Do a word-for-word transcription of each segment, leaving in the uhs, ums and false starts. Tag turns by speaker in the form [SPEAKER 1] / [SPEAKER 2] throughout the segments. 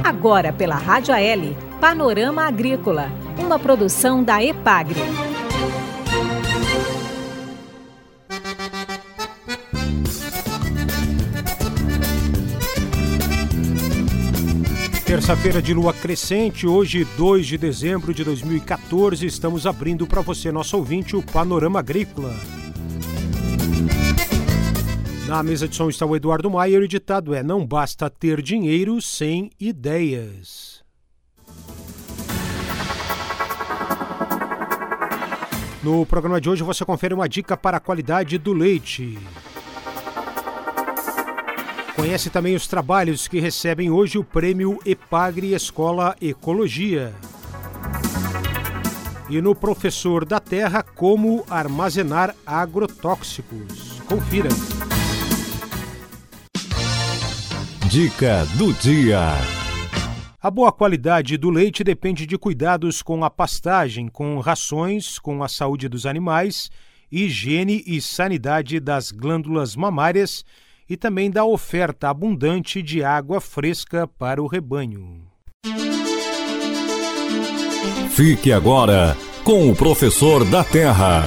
[SPEAKER 1] Agora pela Rádio A L, Panorama Agrícola, uma produção da EPAGRE.
[SPEAKER 2] Terça-feira de lua crescente, hoje dois de dezembro de dois mil e quatorze, estamos abrindo para você, nosso ouvinte, o Panorama Agrícola. Na mesa de som está o Eduardo Maier e o ditado é: não basta ter dinheiro sem ideias. No programa de hoje você confere uma dica para a qualidade do leite. Conhece também os trabalhos que recebem hoje o prêmio EPAGRE Escola Ecologia. E no Professor da Terra, como armazenar agrotóxicos. Confira.
[SPEAKER 3] Dica do dia.
[SPEAKER 2] A boa qualidade do leite depende de cuidados com a pastagem, com rações, com a saúde dos animais, higiene e sanidade das glândulas mamárias e também da oferta abundante de água fresca para o rebanho.
[SPEAKER 3] Fique agora com o Professor da Terra.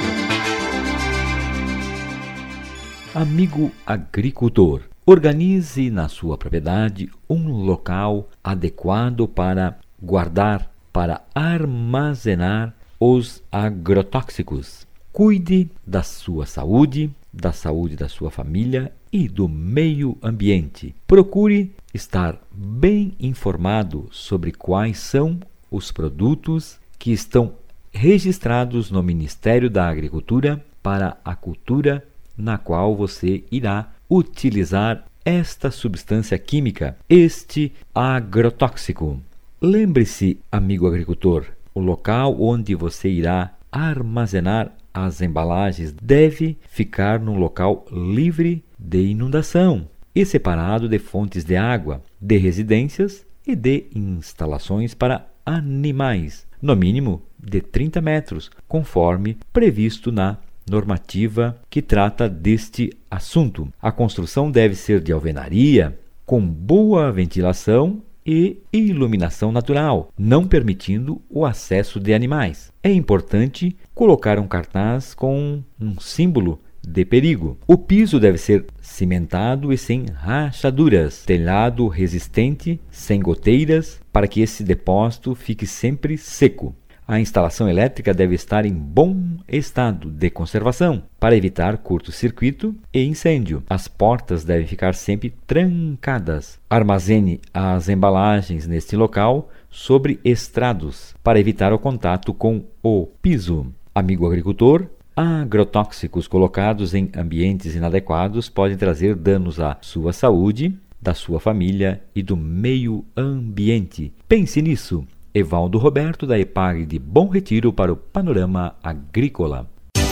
[SPEAKER 4] Amigo agricultor, organize na sua propriedade um local adequado para guardar, para armazenar os agrotóxicos. Cuide da sua saúde, da saúde da sua família e do meio ambiente. Procure estar bem informado sobre quais são os produtos que estão registrados no Ministério da Agricultura para a cultura na qual você irá utilizar esta substância química, este agrotóxico. Lembre-se, amigo agricultor, o local onde você irá armazenar as embalagens deve ficar num local livre de inundação e separado de fontes de água, de residências e de instalações para animais, no mínimo de trinta metros, conforme previsto na normativa que trata deste assunto. A construção deve ser de alvenaria, com boa ventilação e iluminação natural, não permitindo o acesso de animais. É importante colocar um cartaz com um símbolo de perigo. O piso deve ser cimentado e sem rachaduras, telhado resistente, sem goteiras, para que esse depósito fique sempre seco. A instalação elétrica deve estar em bom estado de conservação, para evitar curto-circuito e incêndio. As portas devem ficar sempre trancadas. Armazene as embalagens neste local sobre estrados, para evitar o contato com o piso. Amigo agricultor, agrotóxicos colocados em ambientes inadequados podem trazer danos à sua saúde, da sua família e do meio ambiente. Pense nisso. Evaldo Roberto, da EPAGRE de Bom Retiro, para o Panorama Agrícola.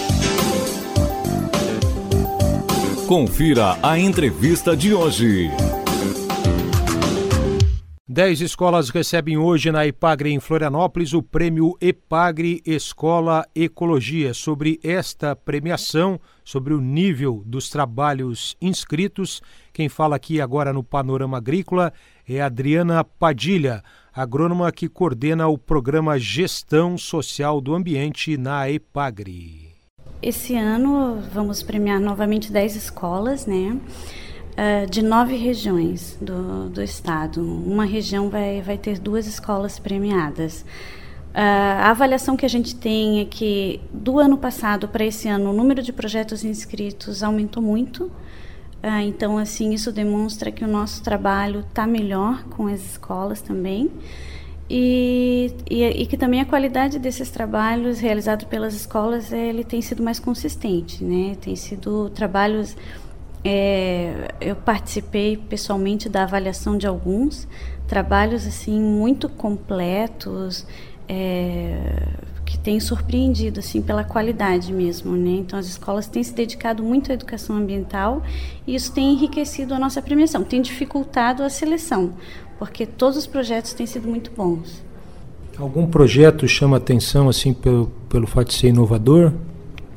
[SPEAKER 3] Confira a entrevista de hoje.
[SPEAKER 2] Dez escolas recebem hoje na EPAGRE em Florianópolis o prêmio EPAGRE Escola Ecologia. Sobre esta premiação, sobre o nível dos trabalhos inscritos, quem fala aqui agora no Panorama Agrícola é Adriana Padilha, agrônoma que coordena o programa Gestão Social do Ambiente na EPAGRE.
[SPEAKER 5] Esse ano vamos premiar novamente dez escolas, né? De nove regiões do, do estado. Uma região vai, vai ter duas escolas premiadas. A avaliação que a gente tem é que do ano passado para esse ano o número de projetos inscritos aumentou muito. Então, assim, isso demonstra que o nosso trabalho está melhor com as escolas também. E, e, e que também a qualidade desses trabalhos realizados pelas escolas ele tem sido mais consistente, né? Tem sido trabalhos... É, eu participei pessoalmente da avaliação de alguns trabalhos assim muito completos, é, que têm surpreendido assim pela qualidade mesmo, né? Então as escolas têm se dedicado muito à educação ambiental e isso tem enriquecido a nossa premiação, tem dificultado a seleção, porque todos os projetos têm sido muito bons.
[SPEAKER 2] Algum projeto chama atenção assim pelo, pelo fato de ser inovador?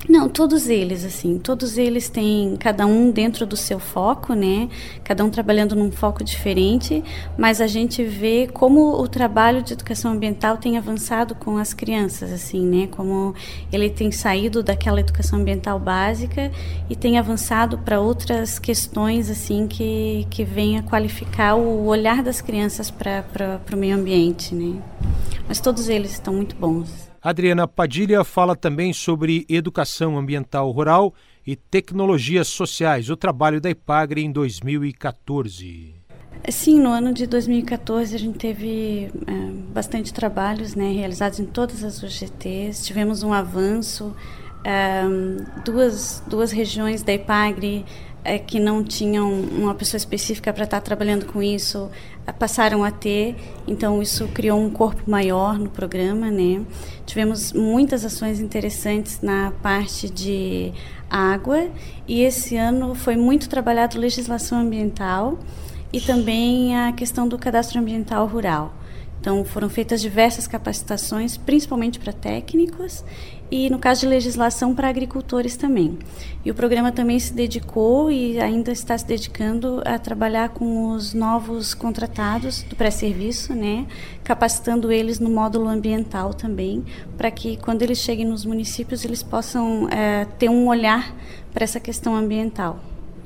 [SPEAKER 5] Não, todos eles, assim, todos eles têm, cada um dentro do seu foco, né? Cada um trabalhando num foco diferente, mas a gente vê como o trabalho de educação ambiental tem avançado com as crianças, assim, né? Como ele tem saído daquela educação ambiental básica e tem avançado para outras questões, assim, que, que vêm a qualificar o olhar das crianças para o meio ambiente, né? Mas todos eles estão muito bons.
[SPEAKER 2] Adriana Padilha fala também sobre educação ambiental rural e tecnologias sociais, o trabalho da EPAGRE em dois mil e quatorze.
[SPEAKER 5] Sim, no ano de dois mil e quatorze a gente teve é, bastante trabalhos, né, realizados em todas as U G Tês, tivemos um avanço, é, duas, duas regiões da EPAGRE é, que não tinham uma pessoa específica para estar trabalhando com isso, passaram a ter, então isso criou um corpo maior no programa, né? Tivemos muitas ações interessantes na parte de água e esse ano foi muito trabalhado legislação ambiental e também a questão do cadastro ambiental rural. Então foram feitas diversas capacitações, principalmente para técnicos e no caso de legislação para agricultores também. E o programa também se dedicou e ainda está se dedicando a trabalhar com os novos contratados do pré-serviço, né, capacitando eles no módulo ambiental também, para que quando eles cheguem nos municípios eles possam é, ter um olhar para essa questão ambiental.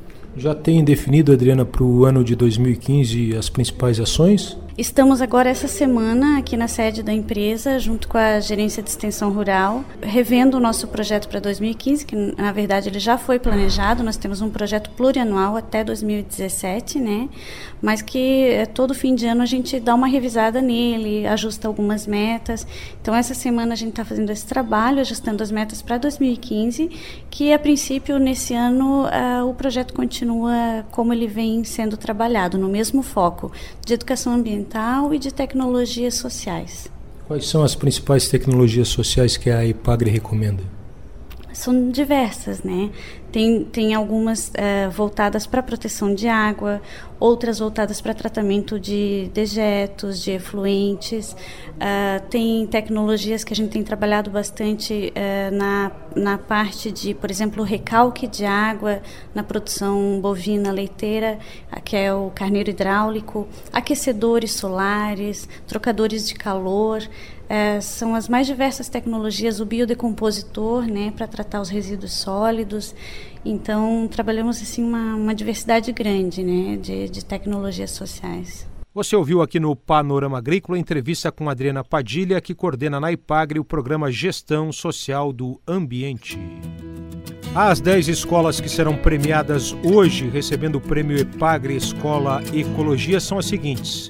[SPEAKER 2] Já tem definido, Adriana, para o ano de dois mil e quinze as principais ações?
[SPEAKER 5] Estamos agora essa semana aqui na sede da empresa, junto com a Gerência de Extensão Rural, revendo o nosso projeto para dois mil e quinze, que na verdade ele já foi planejado, nós temos um projeto plurianual até dois mil e dezessete, né? Mas que todo fim de ano a gente dá uma revisada nele, ajusta algumas metas. Então essa semana a gente está fazendo esse trabalho, ajustando as metas para dois mil e quinze, que a princípio nesse ano uh, o projeto continua como ele vem sendo trabalhado, no mesmo foco de educação ambiental e de tecnologias sociais.
[SPEAKER 2] Quais são as principais tecnologias sociais que a EPAGRE recomenda?
[SPEAKER 5] São diversas, né? Tem, tem algumas uh, voltadas para proteção de água, outras voltadas para tratamento de dejetos, de efluentes. Uh, tem tecnologias que a gente tem trabalhado bastante uh, na, na parte de, por exemplo, recalque de água na produção bovina leiteira, que é o carneiro hidráulico, aquecedores solares, trocadores de calor. Uh, são as mais diversas tecnologias, o biodecompositor, né, para tratar os resíduos sólidos. Então, trabalhamos assim uma, uma diversidade grande, né, de, de tecnologias sociais.
[SPEAKER 2] Você ouviu aqui no Panorama Agrícola a entrevista com Adriana Padilha, que coordena na EPAGRE o programa Gestão Social do Ambiente. As dez escolas que serão premiadas hoje, recebendo o prêmio EPAGRE Escola Ecologia, são as seguintes: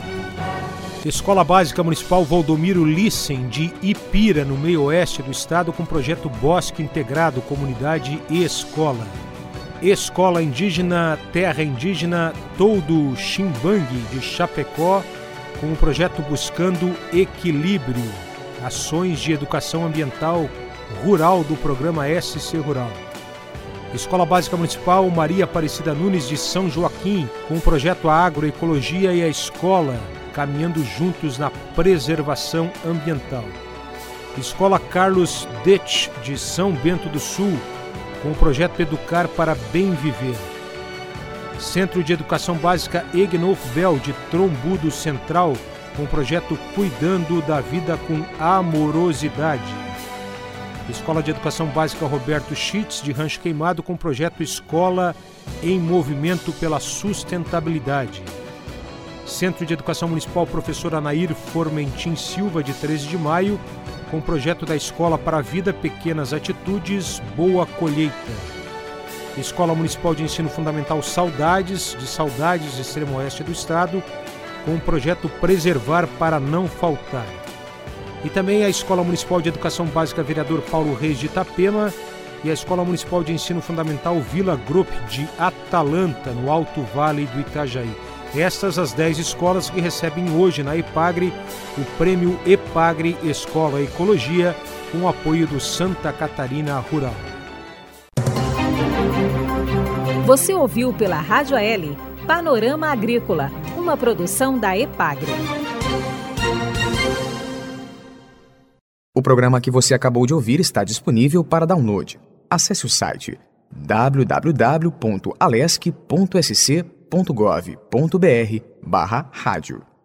[SPEAKER 2] Escola Básica Municipal Valdomiro Lissen, de Ipira, no meio oeste do estado, com o projeto Bosque Integrado, Comunidade e Escola. Escola Indígena Terra Indígena Todo Ximbangue, de Chapecó, com o projeto Buscando Equilíbrio, ações de educação ambiental rural do programa S C Rural. Escola Básica Municipal Maria Aparecida Nunes, de São Joaquim, com o projeto Agroecologia e a Escola, caminhando juntos na preservação ambiental. Escola Carlos Detch, de São Bento do Sul, com o projeto Educar para Bem Viver. Centro de Educação Básica Egnolf Bell, de Trombudo Central, com o projeto Cuidando da Vida com Amorosidade. Escola de Educação Básica Roberto Schitz, de Rancho Queimado, com o projeto Escola em Movimento pela Sustentabilidade. Centro de Educação Municipal Professor Anair Formentin Silva, de treze de maio, com o projeto da Escola para a Vida Pequenas Atitudes, Boa Colheita. Escola Municipal de Ensino Fundamental Saudades, de Saudades, extremo oeste do estado, com o projeto Preservar para Não Faltar. E também a Escola Municipal de Educação Básica Vereador Paulo Reis, de Itapema, e a Escola Municipal de Ensino Fundamental Vila Group, de Atalanta, no Alto Vale do Itajaí. Estas as dez escolas que recebem hoje na EPAGRE o prêmio EPAGRE Escola Ecologia, com o apoio do Santa Catarina Rural.
[SPEAKER 1] Você ouviu pela Rádio A L Panorama Agrícola, uma produção da EPAGRE.
[SPEAKER 6] O programa que você acabou de ouvir está disponível para download. Acesse o site w w w ponto alesc ponto s c ponto gov ponto b r barra rádio.